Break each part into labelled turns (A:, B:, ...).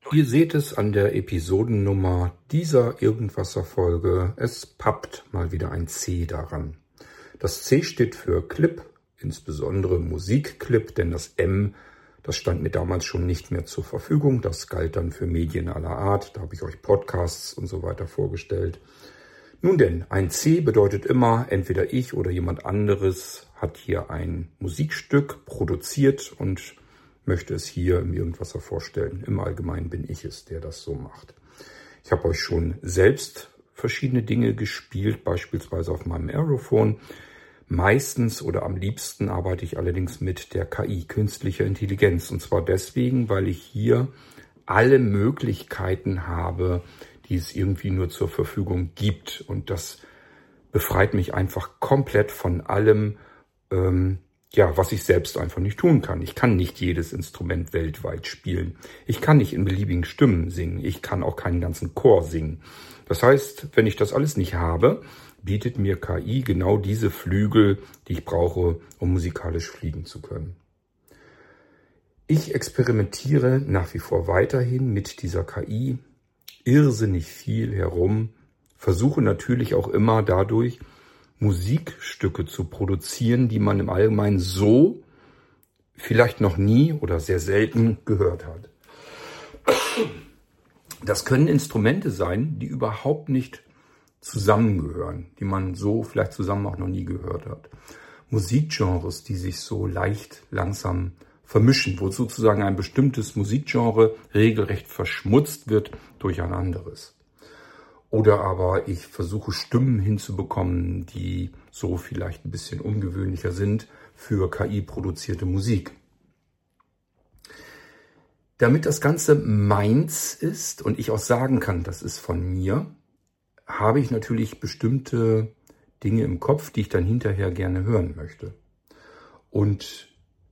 A: Ihr seht es an der Episodennummer dieser Irgendwasser-Folge. Es pappt mal wieder ein C daran. Das C steht für Clip, insbesondere Musikclip, denn das M, das stand mir damals schon nicht mehr zur Verfügung. Das galt dann für Medien aller Art. Da habe ich euch Podcasts und so weiter vorgestellt. Nun denn, ein C bedeutet immer, entweder ich oder jemand anderes hat hier ein Musikstück produziert und möchte es hier im Irgendwasser vorstellen. Im Allgemeinen bin ich es, der das so macht. Ich habe euch schon selbst verschiedene Dinge gespielt, beispielsweise auf meinem Aerophone. Meistens oder am liebsten arbeite ich allerdings mit der KI, künstlicher Intelligenz. Und zwar deswegen, weil ich hier alle Möglichkeiten habe, die es irgendwie nur zur Verfügung gibt. Und das befreit mich einfach komplett von allem, was ich selbst einfach nicht tun kann. Ich kann nicht jedes Instrument weltweit spielen. Ich kann nicht in beliebigen Stimmen singen. Ich kann auch keinen ganzen Chor singen. Das heißt, wenn ich das alles nicht habe, bietet mir KI genau diese Flügel, die ich brauche, um musikalisch fliegen zu können. Ich experimentiere nach wie vor weiterhin mit dieser KI irrsinnig viel herum, versuche natürlich auch immer dadurch, Musikstücke zu produzieren, die man im Allgemeinen so vielleicht noch nie oder sehr selten gehört hat. Das können Instrumente sein, die überhaupt nicht zusammengehören, die man so vielleicht zusammen auch noch nie gehört hat. Musikgenres, die sich so leicht langsam vermischen, wo sozusagen ein bestimmtes Musikgenre regelrecht verschmutzt wird durch ein anderes. Oder aber ich versuche Stimmen hinzubekommen, die so vielleicht ein bisschen ungewöhnlicher sind für KI-produzierte Musik. Damit das Ganze meins ist und ich auch sagen kann, das ist von mir, habe ich natürlich bestimmte Dinge im Kopf, die ich dann hinterher gerne hören möchte. Und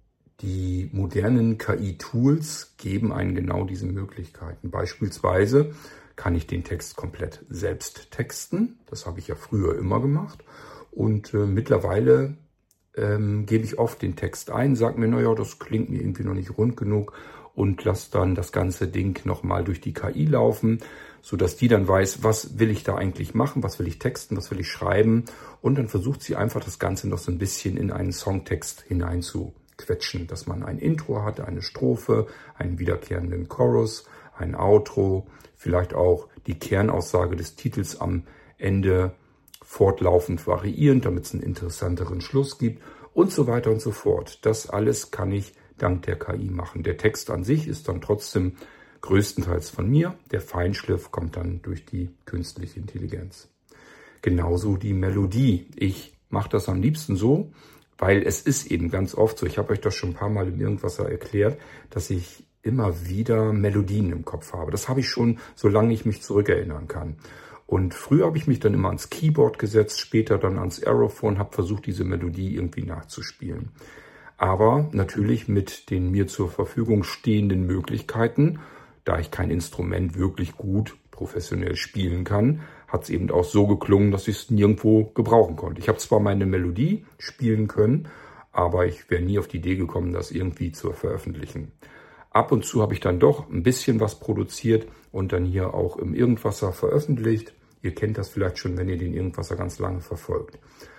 A: die modernen KI-Tools geben einen genau diese Möglichkeiten. Beispielsweise kann ich den Text komplett selbst texten. Das habe ich ja früher immer gemacht. Und mittlerweile gebe ich oft den Text ein, sage mir, naja, das klingt mir irgendwie noch nicht rund genug und lasse dann das ganze Ding nochmal durch die KI laufen, sodass die dann weiß, was will ich da eigentlich machen, was will ich texten, was will ich schreiben. Und dann versucht sie einfach das Ganze noch so ein bisschen in einen Songtext hineinzuquetschen, dass man ein Intro hat, eine Strophe, einen wiederkehrenden Chorus, ein Outro, vielleicht auch die Kernaussage des Titels am Ende fortlaufend variierend, damit es einen interessanteren Schluss gibt und so weiter und so fort. Das alles kann ich dank der KI machen. Der Text an sich ist dann trotzdem größtenteils von mir. Der Feinschliff kommt dann durch die künstliche Intelligenz. Genauso die Melodie. Ich mache das am liebsten so, weil es ist eben ganz oft so, ich habe euch das schon ein paar Mal im Irgendwasser erklärt, dass ich immer wieder Melodien im Kopf habe. Das habe ich schon, solange ich mich zurückerinnern kann. Und früher habe ich mich dann immer ans Keyboard gesetzt, später dann ans Aerophone, habe versucht, diese Melodie irgendwie nachzuspielen. Aber natürlich mit den mir zur Verfügung stehenden Möglichkeiten, da ich kein Instrument wirklich gut professionell spielen kann, hat es eben auch so geklungen, dass ich es nirgendwo gebrauchen konnte. Ich habe zwar meine Melodie spielen können, aber ich wäre nie auf die Idee gekommen, das irgendwie zu veröffentlichen. Ab und zu habe ich dann doch ein bisschen was produziert und dann hier auch im Irgendwasser veröffentlicht. Ihr kennt das vielleicht schon, wenn ihr den Irgendwasser ganz lange verfolgt.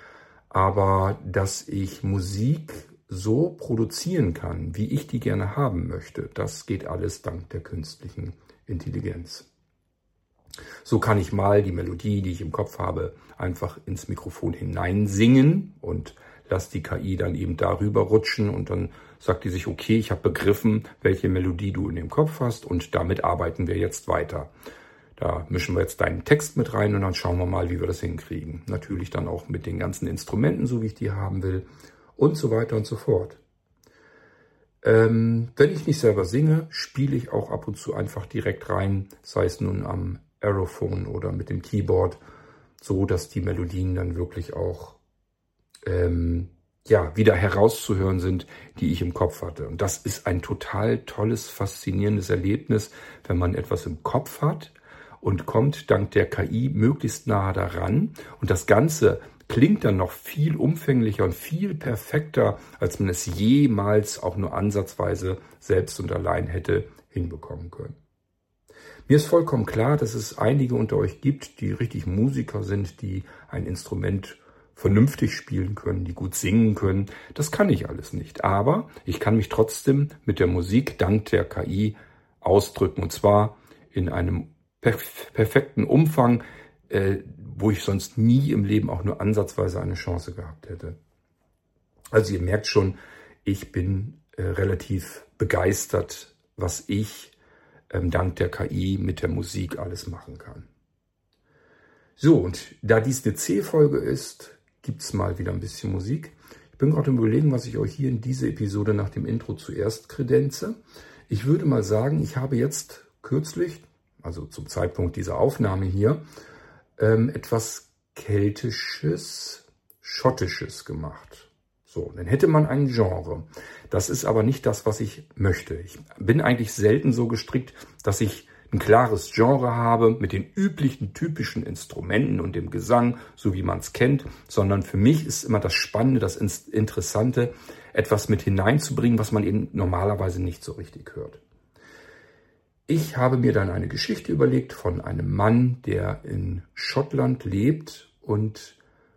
A: Aber dass ich Musik so produzieren kann, wie ich die gerne haben möchte, das geht alles dank der künstlichen Intelligenz. So kann ich mal die Melodie, die ich im Kopf habe, einfach ins Mikrofon hineinsingen und lasse die KI dann eben darüber rutschen und dann sagt die sich, okay, ich habe begriffen, welche Melodie du in dem Kopf hast und damit arbeiten wir jetzt weiter. Da mischen wir jetzt deinen Text mit rein und dann schauen wir mal, wie wir das hinkriegen. Natürlich dann auch mit den ganzen Instrumenten, so wie ich die haben will und so weiter und so fort. Wenn ich nicht selber singe, spiele ich auch ab und zu einfach direkt rein, sei es nun am Aerophone oder mit dem Keyboard, so dass die Melodien dann wirklich auch wieder herauszuhören sind, die ich im Kopf hatte. Und das ist ein total tolles, faszinierendes Erlebnis, wenn man etwas im Kopf hat und kommt dank der KI möglichst nahe daran. Und das Ganze klingt dann noch viel umfänglicher und viel perfekter, als man es jemals auch nur ansatzweise selbst und allein hätte hinbekommen können. Mir ist vollkommen klar, dass es einige unter euch gibt, die richtig Musiker sind, die ein Instrument vernünftig spielen können, die gut singen können. Das kann ich alles nicht. Aber ich kann mich trotzdem mit der Musik dank der KI ausdrücken. Und zwar in einem perfekten Umfang, wo ich sonst nie im Leben auch nur ansatzweise eine Chance gehabt hätte. Also ihr merkt schon, ich bin relativ begeistert, was ich dank der KI mit der Musik alles machen kann. So, und da dies eine C-Folge ist, gibt's mal wieder ein bisschen Musik. Ich bin gerade im Überlegen, was ich euch hier in diese Episode nach dem Intro zuerst kredenze. Ich würde mal sagen, ich habe jetzt kürzlich, also zum Zeitpunkt dieser Aufnahme hier, etwas Keltisches, Schottisches gemacht. So, dann hätte man ein Genre. Das ist aber nicht das, was ich möchte. Ich bin eigentlich selten so gestrickt, dass ich ein klares Genre habe mit den üblichen, typischen Instrumenten und dem Gesang, so wie man es kennt, sondern für mich ist immer das Spannende, das Interessante, etwas mit hineinzubringen, was man eben normalerweise nicht so richtig hört. Ich habe mir dann eine Geschichte überlegt von einem Mann, der in Schottland lebt und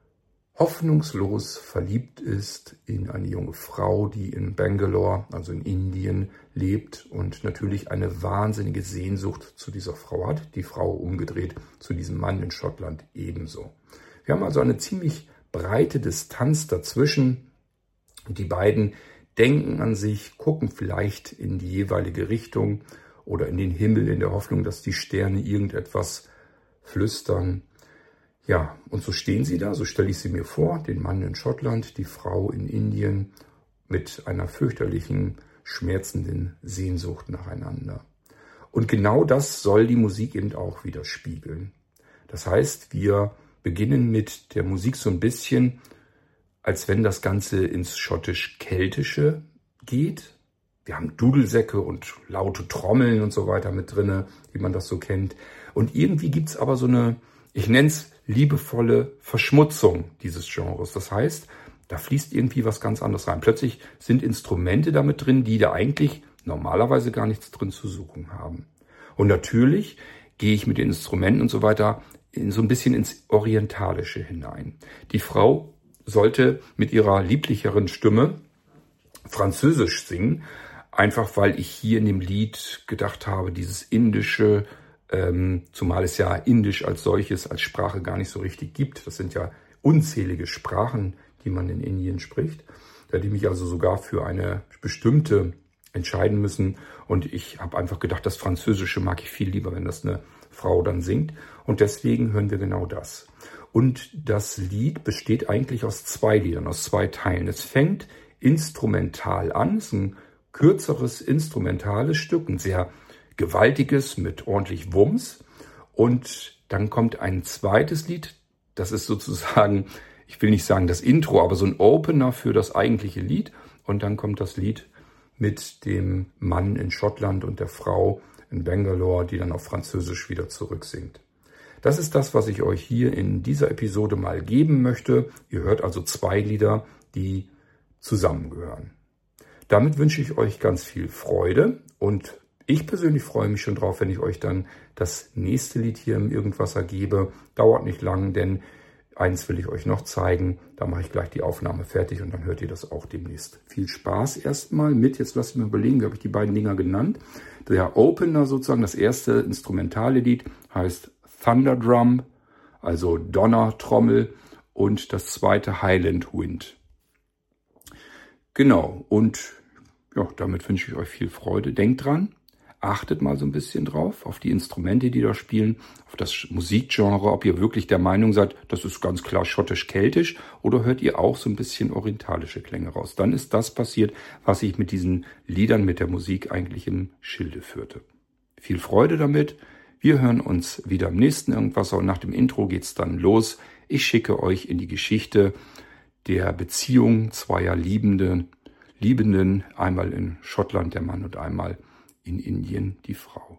A: hoffnungslos verliebt ist in eine junge Frau, die in Bangalore, also in Indien, lebt und natürlich eine wahnsinnige Sehnsucht zu dieser Frau hat. Die Frau umgedreht zu diesem Mann in Schottland ebenso. Wir haben also eine ziemlich breite Distanz dazwischen. Die beiden denken an sich, gucken vielleicht in die jeweilige Richtung oder in den Himmel in der Hoffnung, dass die Sterne irgendetwas flüstern. Ja, und so stehen sie da, so stelle ich sie mir vor, den Mann in Schottland, die Frau in Indien mit einer fürchterlichen, schmerzenden Sehnsucht nacheinander. Und genau das soll die Musik eben auch widerspiegeln. Das heißt, wir beginnen mit der Musik so ein bisschen, als wenn das Ganze ins Schottisch-Keltische geht. Wir haben Dudelsäcke und laute Trommeln und so weiter mit drinne, wie man das so kennt. Und irgendwie gibt's aber so eine, ich nenne es liebevolle Verschmutzung dieses Genres. Das heißt, da fließt irgendwie was ganz anderes rein. Plötzlich sind Instrumente damit drin, die da eigentlich normalerweise gar nichts drin zu suchen haben. Und natürlich gehe ich mit den Instrumenten und so weiter so ein bisschen ins Orientalische hinein. Die Frau sollte mit ihrer lieblicheren Stimme Französisch singen, einfach weil ich hier in dem Lied gedacht habe, dieses indische, zumal es ja Indisch als solches, als Sprache gar nicht so richtig gibt. Das sind ja unzählige Sprachen, die man in Indien spricht. Da die mich also sogar für eine bestimmte entscheiden müssen. Und ich habe einfach gedacht, das Französische mag ich viel lieber, wenn das eine Frau dann singt. Und deswegen hören wir genau das. Und das Lied besteht eigentlich aus 2 Liedern, aus 2 Teilen. Es fängt instrumental an, es ist ein kürzeres instrumentales Stück, ein sehr gewaltiges mit ordentlich Wumms. Und dann kommt ein zweites Lied, das ist sozusagen, ich will nicht sagen das Intro, aber so ein Opener für das eigentliche Lied. Und dann kommt das Lied mit dem Mann in Schottland und der Frau in Bangalore, die dann auf Französisch wieder zurücksingt. Das ist das, was ich euch hier in dieser Episode mal geben möchte. Ihr hört also 2 Lieder, die zusammengehören. Damit wünsche ich euch ganz viel Freude und ich persönlich freue mich schon drauf, wenn ich euch dann das nächste Lied hier im Irgendwasser gebe. Dauert nicht lang, denn eins will ich euch noch zeigen. Da mache ich gleich die Aufnahme fertig und dann hört ihr das auch demnächst. Viel Spaß erstmal mit. Jetzt lasst mich überlegen, wie habe ich die beiden Dinger genannt. Der Opener sozusagen, das erste instrumentale Lied, heißt Thunder Drum, also Donnertrommel, und das zweite Highland Wind. Genau, und ja, damit wünsche ich euch viel Freude. Denkt dran, achtet mal so ein bisschen drauf, auf die Instrumente, die da spielen, auf das Musikgenre, ob ihr wirklich der Meinung seid, das ist ganz klar schottisch-keltisch, oder hört ihr auch so ein bisschen orientalische Klänge raus. Dann ist das passiert, was ich mit diesen Liedern, mit der Musik eigentlich im Schilde führte. Viel Freude damit. Wir hören uns wieder im nächsten Irgendwasser und nach dem Intro geht's dann los. Ich schicke euch in die Geschichte der Beziehung zweier Liebenden, einmal in Schottland der Mann und einmal in Indien die Frau.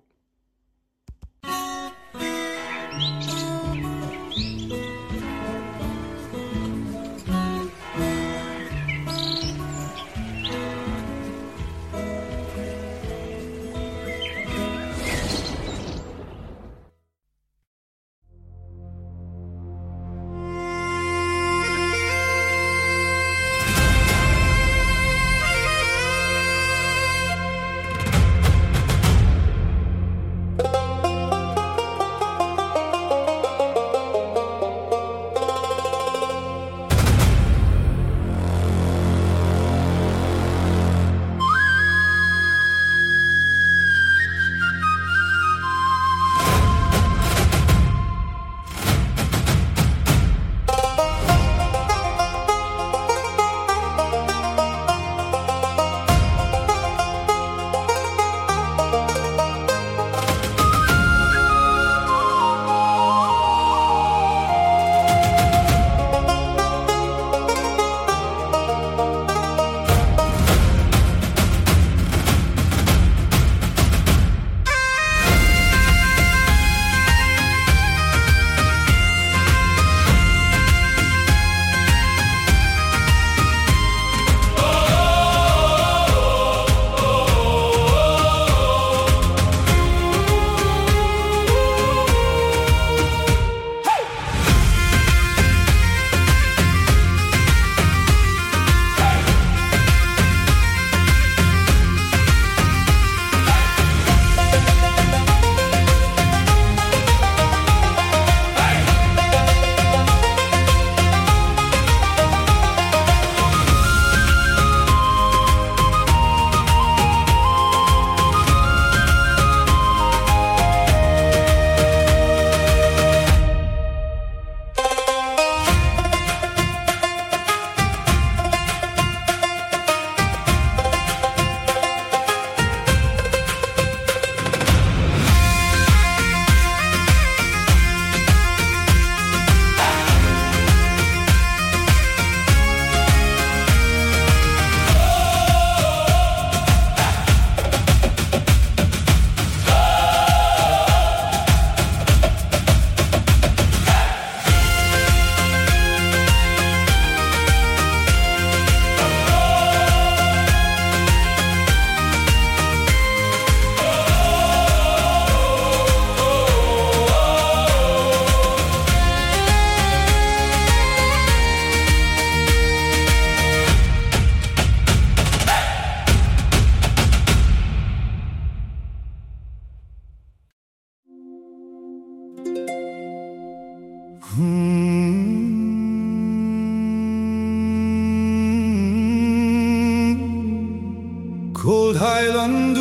B: Cold Highland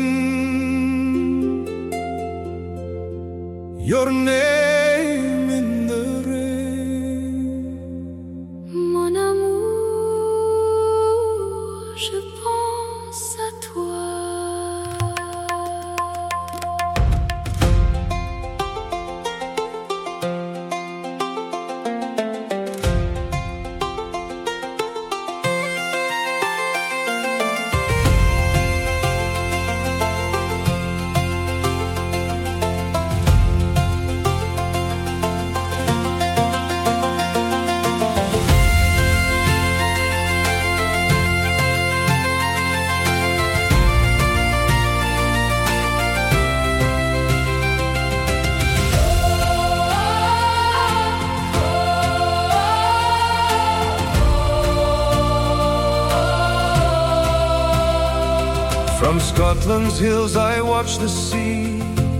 B: wind, your name in the rain.
C: Mon amour, je pense à toi.
B: From Scotland's hills I watch the sea,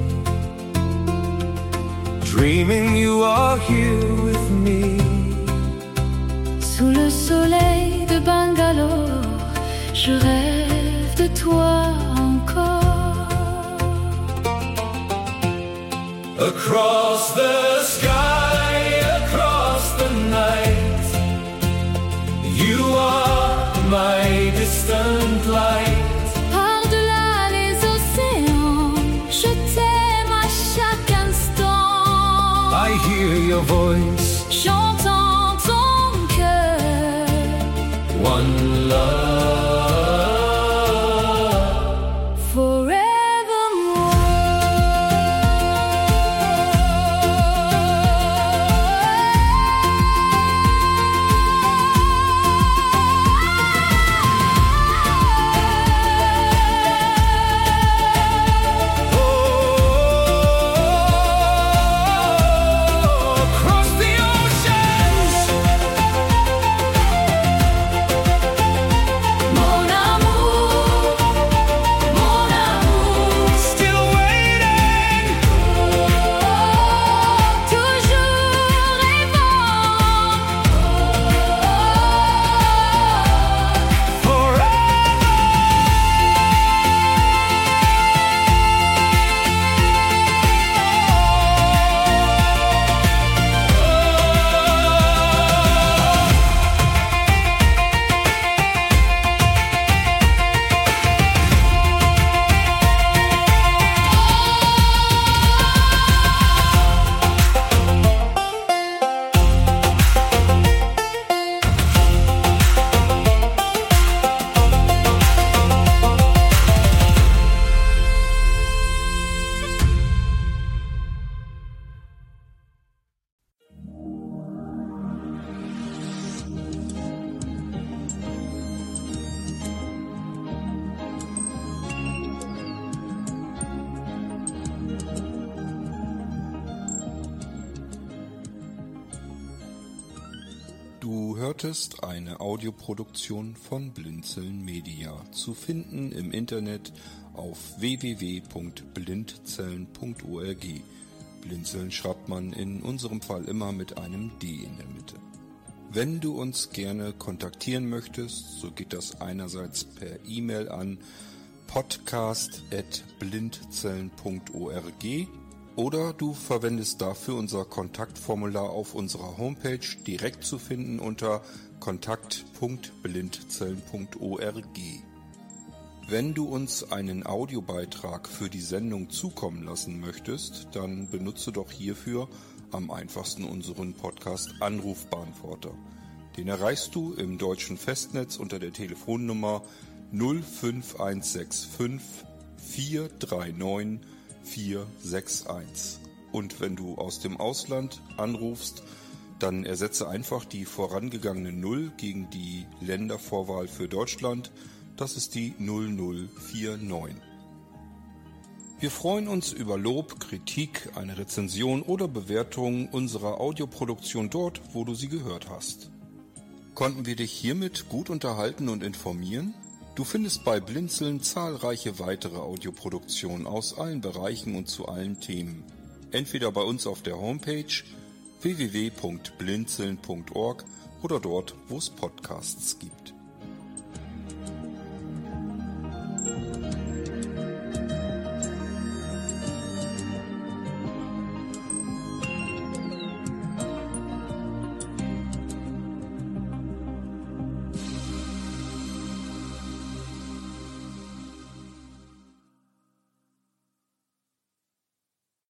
B: dreaming you are here with me.
C: Sous le soleil de Bangalore, je rêve de toi encore.
B: Across the sky, across the night, you are my distant light.
C: Par-delà les océans, je t'aime à chaque instant.
B: I hear your voice,
C: J'entends ton cœur.
B: one love.
C: Forevermore.
B: Across the oceans,
C: Mon amour,
B: still waiting.
C: toujours rêvant.
A: Du hörtest eine Audioproduktion von Blinzeln Media, zu finden im Internet auf www.blindzellen.org. Blinzeln schreibt man in unserem Fall immer mit einem D in der Mitte. Wenn du uns gerne kontaktieren möchtest, so geht das einerseits per E-Mail an podcast@blindzellen.org oder du verwendest dafür unser Kontaktformular auf unserer Homepage, direkt zu finden unter kontakt.blindzellen.org. Wenn du uns einen Audiobeitrag für die Sendung zukommen lassen möchtest, dann benutze doch hierfür am einfachsten unseren Podcast Anrufbeantworter. Den erreichst du im deutschen Festnetz unter der Telefonnummer 05165 439 461. Und wenn du aus dem Ausland anrufst, dann ersetze einfach die vorangegangene 0 gegen die Ländervorwahl für Deutschland. Das ist die 0049. Wir freuen uns über Lob, Kritik, eine Rezension oder Bewertung unserer Audioproduktion dort, wo du sie gehört hast. Konnten wir dich hiermit gut unterhalten und informieren? Du findest bei Blinzeln zahlreiche weitere Audioproduktionen aus allen Bereichen und zu allen Themen. Entweder bei uns auf der Homepage
D: www.blinzeln.org oder dort, wo es Podcasts gibt.